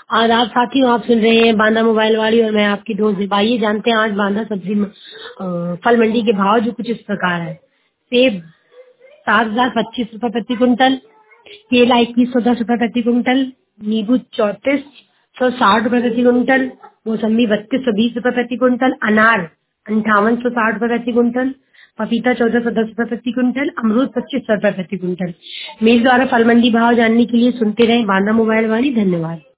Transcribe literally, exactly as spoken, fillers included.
आदाब साथियों, आप सुन रहे हैं बांदा मोबाइल वाली और मैं आपकी दोस्त दिपा। आइए जानते हैं आज बांदा सब्जी म- अ, फल मंडी के भाव जो कुछ इस प्रकार है। सेब सात हजार पच्चीस रूपए प्रति कुंटल, केला इक्कीस सौ दस रूपए प्रति कुंटल, नींबू चौतीस सौ साठ रूपए प्रति कुंटल, मौसम्बी बत्तीस सौ बीस रूपए प्रति कुंटल, अनार अंठावन सौ साठ रूपए प्रति कुंटल, पपीता चौदह सौ दस रूपए प्रति कुंटल, अमरूद पच्चीस सौ रूपए प्रति कुंटल। मेरे द्वारा फल मंडी भाव जानने के लिए सुनते रहे बांदा मोबाइल वाली। धन्यवाद।